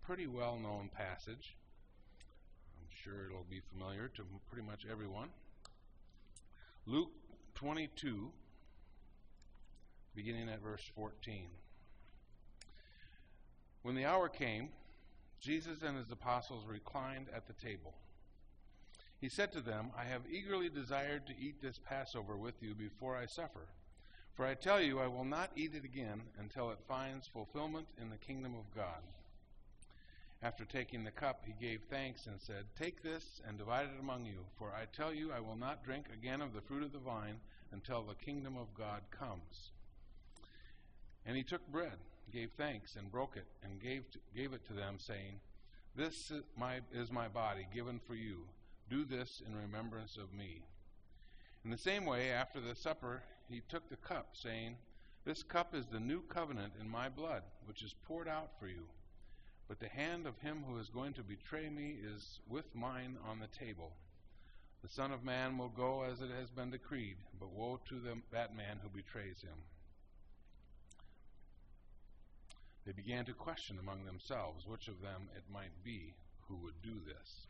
pretty well-known passage. I'm sure it'll be familiar to pretty much everyone. Luke 22, beginning at verse 14. When the hour came, Jesus and his apostles reclined at the table. He said to them, I have eagerly desired to eat this Passover with you before I suffer. For I tell you, I will not eat it again until it finds fulfillment in the kingdom of God. After taking the cup, he gave thanks and said, Take this and divide it among you, for I tell you, I will not drink again of the fruit of the vine until the kingdom of God comes. And he took bread, gave thanks, and broke it, and gave it to them, saying, This is my body given for you. Do this in remembrance of me. In the same way, after the supper, he took the cup, saying, This cup is the new covenant in my blood, which is poured out for you. But the hand of him who is going to betray me is with mine on the table. The Son of Man will go as it has been decreed, but woe to that man who betrays him. They began to question among themselves which of them it might be who would do this.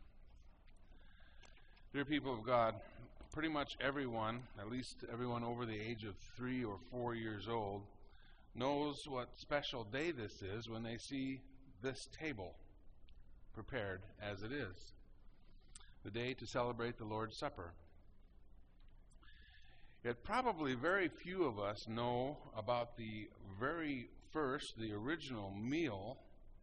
Dear people of God, pretty much everyone, at least everyone over the age of 3 or 4 years old, knows what special day this is when they see this table prepared as it is. The day to celebrate the Lord's Supper. Yet probably very few of us know about the very first, the original meal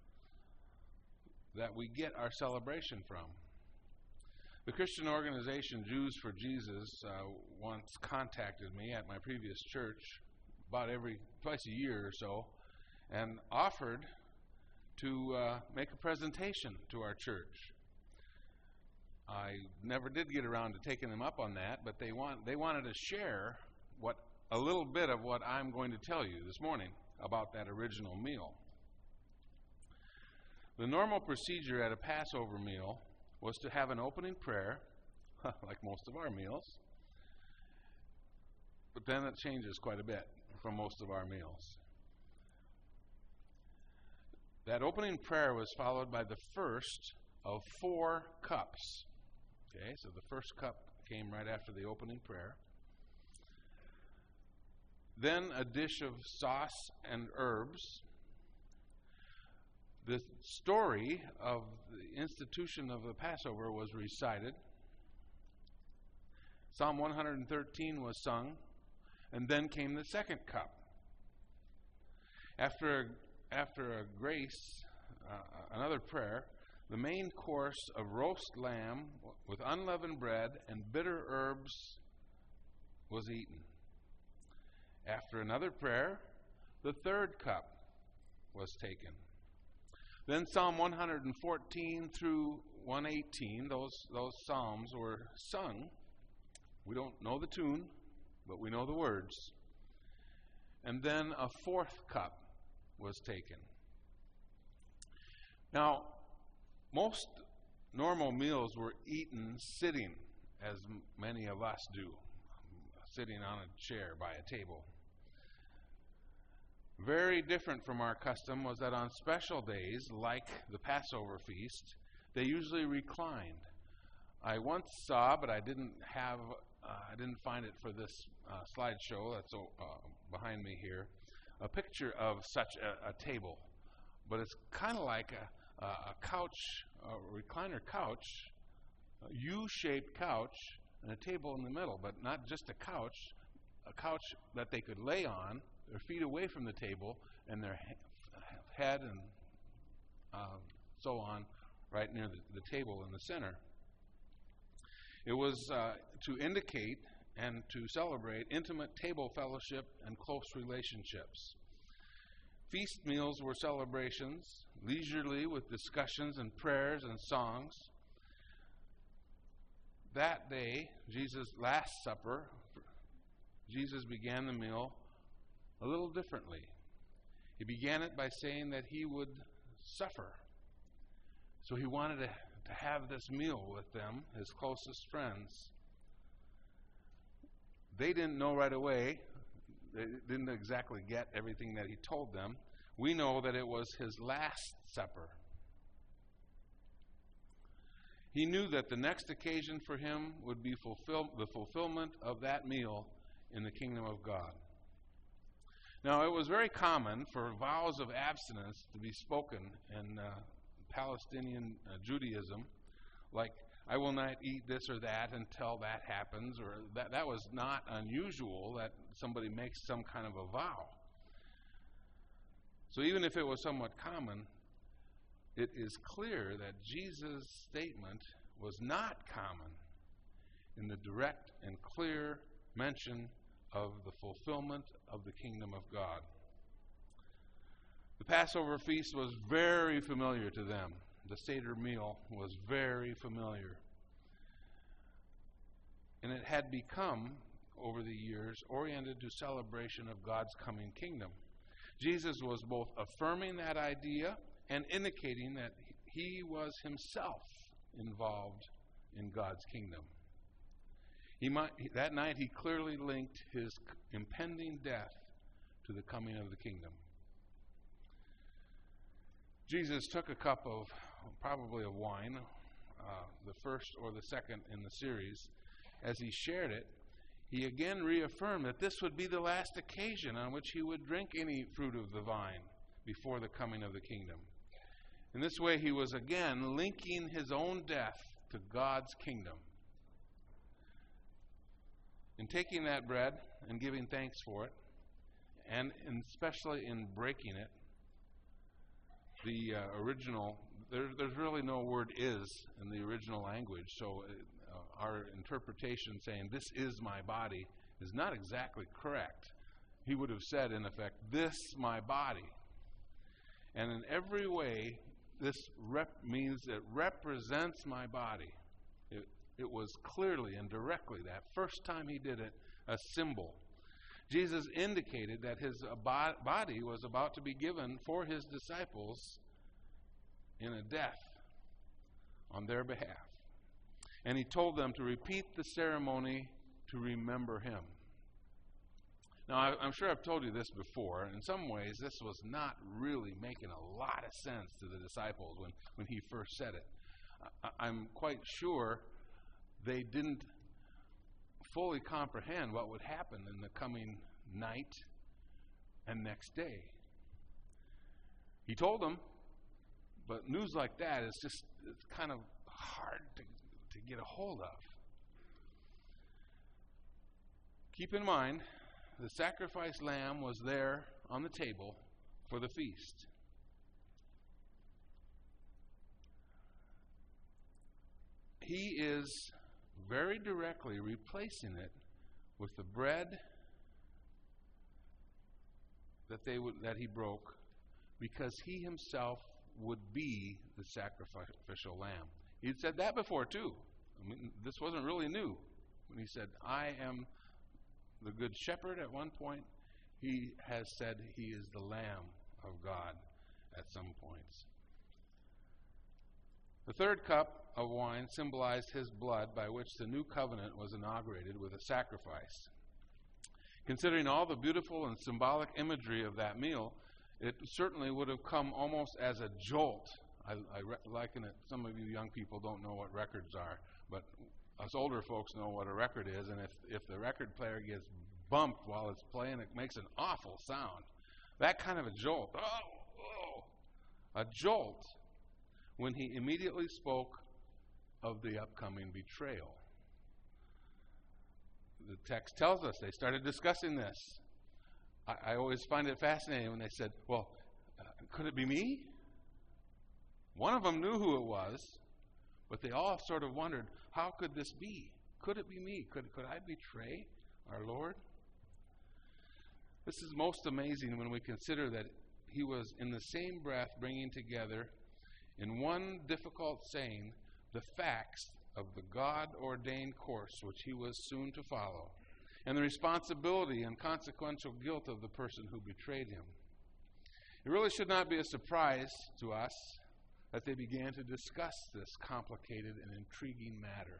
that we get our celebration from. The Christian organization Jews for Jesus once contacted me at my previous church about twice a year or so and offered to make a presentation to our church. I never did get around to taking them up on that, but they wanted to share a little bit of what I'm going to tell you this morning about that original meal. The normal procedure at a Passover meal was to have an opening prayer, like most of our meals, but then it changes quite a bit from most of our meals. That opening prayer was followed by the first of 4 cups. Okay, so the first cup came right after the opening prayer. Then a dish of sauce and herbs. The story of the institution of the Passover was recited. Psalm 113 was sung, and then came the second cup. After another prayer, the main course of roast lamb with unleavened bread and bitter herbs was eaten. After another prayer, the third cup was taken. Then Psalm 114 through 118, those psalms were sung. We don't know the tune, but we know the words. And then a 4th cup was taken. Now, most normal meals were eaten sitting, as many of us do, sitting on a chair by a table. Very different from our custom was that on special days, like the Passover feast, they usually reclined. I once saw, but I didn't find it for this slideshow that's behind me here, a picture of such a table. But it's kind of like a couch, a recliner couch, a U-shaped couch, and a table in the middle, but not just a couch that they could lay on, their feet away from the table, and their head and so on right near the table in the center. It was to indicate and to celebrate intimate table fellowship and close relationships. Feast meals were celebrations, leisurely with discussions and prayers and songs. That day, Jesus' Last Supper, Jesus began the meal a little differently. He began it by saying that he would suffer. So he wanted to have this meal with them, his closest friends. They didn't know right away. They didn't exactly get everything that he told them. We know that it was his Last Supper. He knew that the next occasion for him would be the fulfillment of that meal in the kingdom of God. Now, it was very common for vows of abstinence to be spoken in Palestinian Judaism, like, I will not eat this or that until that happens, or that was not unusual that somebody makes some kind of a vow. So even if it was somewhat common, it is clear that Jesus' statement was not common in the direct and clear mention of the fulfillment of the kingdom of God. The Passover feast was very familiar to them. The Seder meal was very familiar. And it had become, over the years, oriented to celebration of God's coming kingdom. Jesus was both affirming that idea and indicating that he was himself involved in God's kingdom. That night he clearly linked his impending death to the coming of the kingdom. Jesus took a cup of, probably of wine, the first or the second in the series. As he shared it, he again reaffirmed that this would be the last occasion on which he would drink any fruit of the vine before the coming of the kingdom. In this way, he was again linking his own death to God's kingdom. In taking that bread and giving thanks for it, and especially in breaking it, the original, there's really no word "is" in the original language, so our interpretation saying, "this is my body," is not exactly correct. He would have said, in effect, "this my body." And in every way, this means it represents my body. It was clearly and directly, that first time he did it, a symbol. Jesus indicated that his body was about to be given for his disciples in a death on their behalf. And he told them to repeat the ceremony to remember him. Now, I'm sure I've told you this before. In some ways, this was not really making a lot of sense to the disciples when he first said it. I'm quite sure they didn't fully comprehend what would happen in the coming night and next day. He told them, but news like that is just, it's kind of hard to get a hold of. Keep in mind, the sacrificed lamb was there on the table for the feast. He is very directly replacing it with the bread that he broke, because he himself would be the sacrificial lamb. He'd said that before too. I mean, this wasn't really new. When he said, "I am the good shepherd," at one point, he has said he is the Lamb of God at some points. The third cup of wine symbolized his blood, by which the new covenant was inaugurated with a sacrifice. Considering all the beautiful and symbolic imagery of that meal, it certainly would have come almost as a jolt. I liken it, some of you young people don't know what records are, but us older folks know what a record is, and if the record player gets bumped while it's playing, it makes an awful sound. That kind of a jolt. A jolt when he immediately spoke of the upcoming betrayal. The text tells us they started discussing this. I always find it fascinating when they said, "Well, could it be me?" One of them knew who it was, but they all sort of wondered, how could this be? Could it be me? Could I betray our Lord? This is most amazing when we consider that he was in the same breath bringing together in one difficult saying the facts of the God-ordained course which he was soon to follow, and the responsibility and consequential guilt of the person who betrayed him. It really should not be a surprise to us that they began to discuss this complicated and intriguing matter.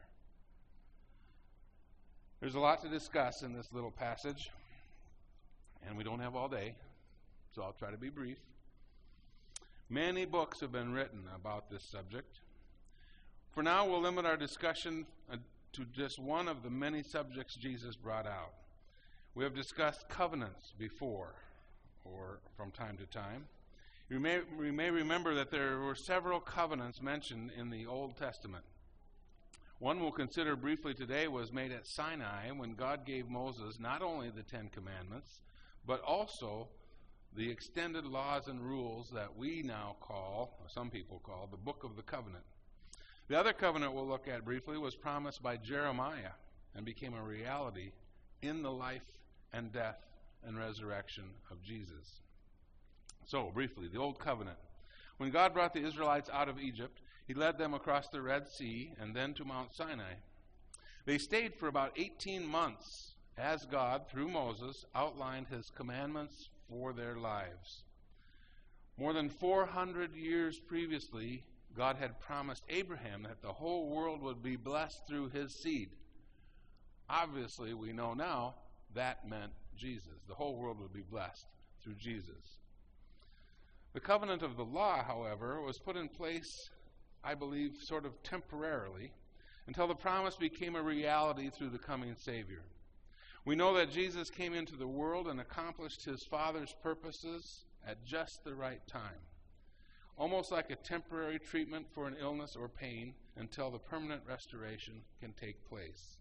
There's a lot to discuss in this little passage, and we don't have all day, so I'll try to be brief. Many books have been written about this subject. For now, we'll limit our discussion to just one of the many subjects Jesus brought out. We have discussed covenants before, or from time to time. We may remember that there were several covenants mentioned in the Old Testament. One we'll consider briefly today was made at Sinai when God gave Moses not only the Ten Commandments, but also the extended laws and rules that we now call, or some people call, the Book of the Covenant. The other covenant we'll look at briefly was promised by Jeremiah and became a reality in the life and death and resurrection of Jesus. So, briefly, the Old Covenant. When God brought the Israelites out of Egypt, He led them across the Red Sea and then to Mount Sinai. They stayed for about 18 months as God, through Moses, outlined His commandments for their lives. More than 400 years previously, God had promised Abraham that the whole world would be blessed through his seed. Obviously, we know now that meant Jesus. The whole world would be blessed through Jesus. The covenant of the law, however, was put in place, I believe, sort of temporarily, until the promise became a reality through the coming Savior. We know that Jesus came into the world and accomplished His Father's purposes at just the right time, almost like a temporary treatment for an illness or pain until the permanent restoration can take place.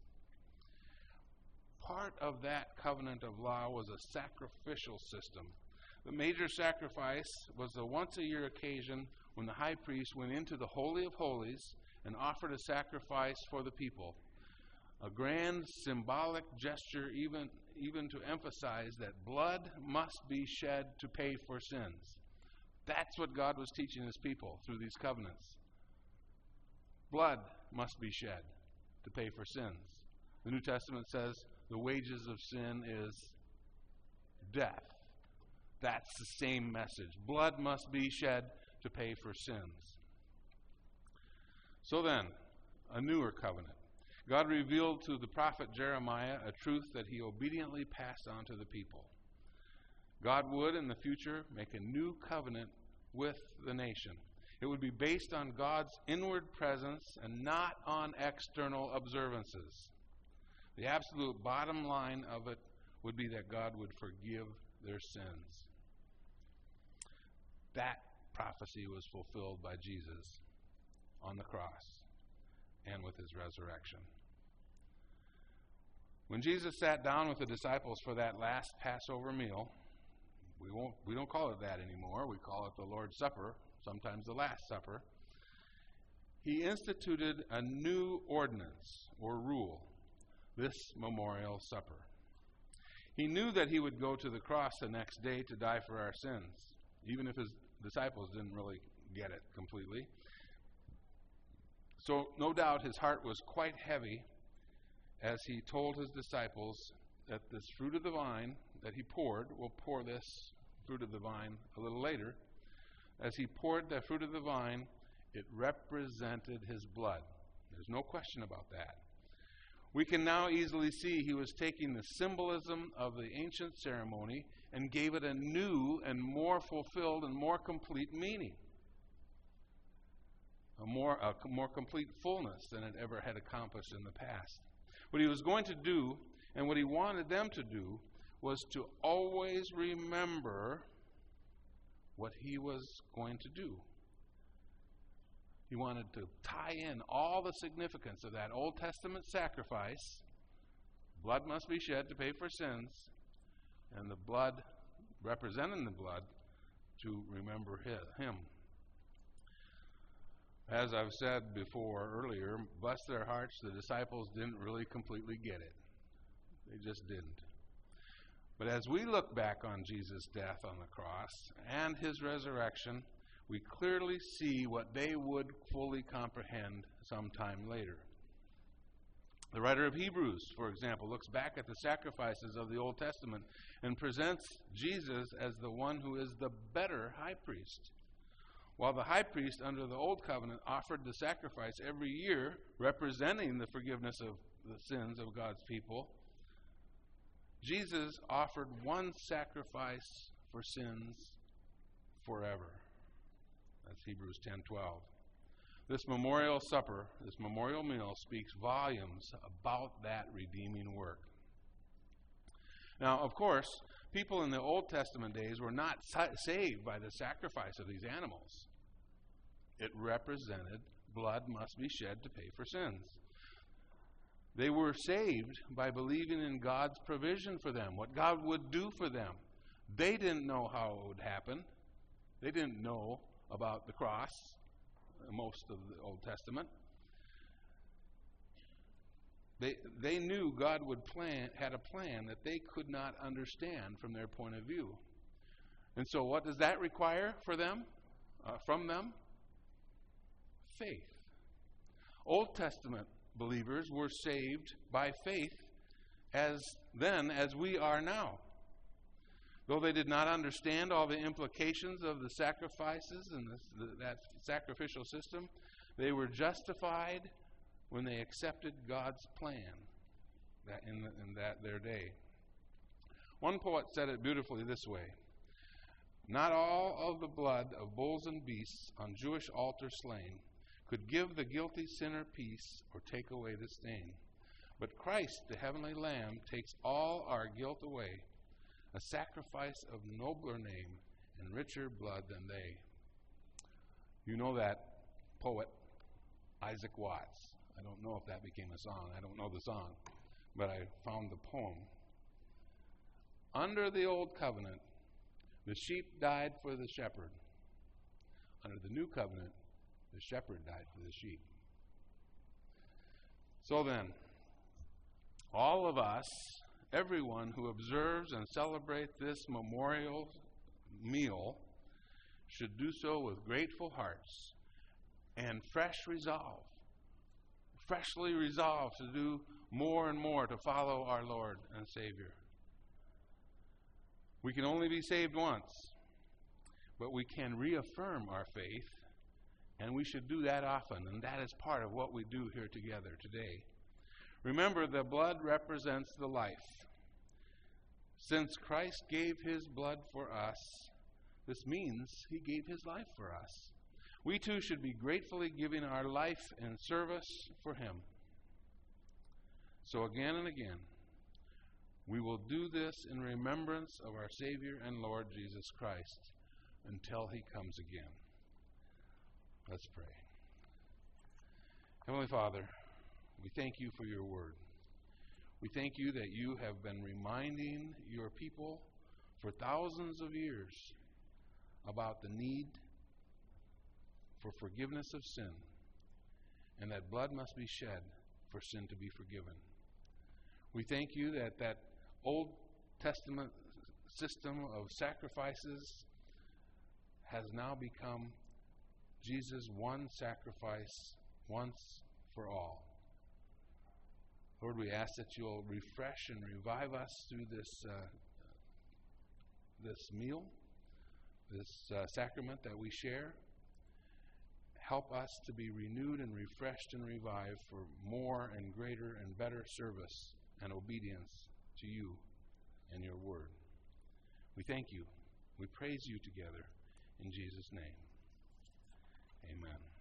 Part of that covenant of law was a sacrificial system. The major sacrifice was the once-a-year occasion when the high priest went into the Holy of Holies and offered a sacrifice for the people, a grand symbolic gesture even to emphasize that blood must be shed to pay for sins. That's what God was teaching His people through these covenants. Blood must be shed to pay for sins. The New Testament says the wages of sin is death. That's the same message. Blood must be shed to pay for sins. So then, a newer covenant. God revealed to the prophet Jeremiah a truth that he obediently passed on to the people. God would, in the future, make a new covenant with the nation. It would be based on God's inward presence and not on external observances. The absolute bottom line of it would be that God would forgive their sins. That prophecy was fulfilled by Jesus on the cross and with His resurrection. When Jesus sat down with the disciples for that last Passover meal, we don't call it that anymore. We call it the Lord's Supper, sometimes the Last Supper. He instituted a new ordinance or rule, this memorial supper. He knew that He would go to the cross the next day to die for our sins, even if His disciples didn't really get it completely. So no doubt His heart was quite heavy as He told His disciples that this fruit of the vine that He poured, we'll pour this fruit of the vine a little later. As He poured that fruit of the vine, it represented His blood. There's no question about that. We can now easily see He was taking the symbolism of the ancient ceremony and gave it a new and more fulfilled and more complete meaning. A more complete fullness than it ever had accomplished in the past. What He was going to do, and what He wanted them to do, was to always remember what He was going to do. He wanted to tie in all the significance of that Old Testament sacrifice. Blood must be shed to pay for sins, and the blood, representing the blood, to remember Him. As I've said before earlier, bless their hearts, the disciples didn't really completely get it. They just didn't. But as we look back on Jesus' death on the cross and His resurrection, we clearly see what they would fully comprehend sometime later. The writer of Hebrews, for example, looks back at the sacrifices of the Old Testament and presents Jesus as the one who is the better high priest. While the high priest under the Old Covenant offered the sacrifice every year, representing the forgiveness of the sins of God's people, Jesus offered one sacrifice for sins forever. That's Hebrews 10:12. This memorial supper, this memorial meal, speaks volumes about that redeeming work. Now, of course, people in the Old Testament days were not saved by the sacrifice of these animals. It represented blood must be shed to pay for sins. They were saved by believing in God's provision for them, what God would do for them. They didn't know how it would happen. They didn't know about the cross, most of the Old Testament. They knew God had a plan that they could not understand from their point of view. And so what does that require from them? Faith. Old Testament believers were saved by faith as we are now. Though they did not understand all the implications of the sacrifices and that sacrificial system, they were justified when they accepted God's plan in their day. One poet said it beautifully this way: "Not all of the blood of bulls and beasts on Jewish altars slain could give the guilty sinner peace or take away the stain. But Christ, the heavenly Lamb, takes all our guilt away, a sacrifice of nobler name and richer blood than they." You know that poet, Isaac Watts. I don't know if that became a song. I don't know the song, but I found the poem. Under the old covenant, the sheep died for the shepherd. Under the new covenant, the shepherd died for the sheep. So then, all of us, everyone who observes and celebrates this memorial meal, should do so with grateful hearts and freshly resolved to do more and more to follow our Lord and Savior. We can only be saved once, but we can reaffirm our faith, and we should do that often, and that is part of what we do here together today. Remember, the blood represents the life. Since Christ gave his blood for us, this means he gave his life for us. We too should be gratefully giving our life in service for him. So again and again, we will do this in remembrance of our Savior and Lord Jesus Christ until he comes again. Let's pray. Heavenly Father, we thank you for your word. We thank you that you have been reminding your people for thousands of years about the need for forgiveness of sin, and that blood must be shed for sin to be forgiven. We thank you that Old Testament system of sacrifices has now become Jesus' one sacrifice once for all. Lord, we ask that you'll refresh and revive us through this meal, this sacrament that we share. Help us to be renewed and refreshed and revived for more and greater and better service and obedience to you and your word. We thank you. We praise you together in Jesus' name. Amen.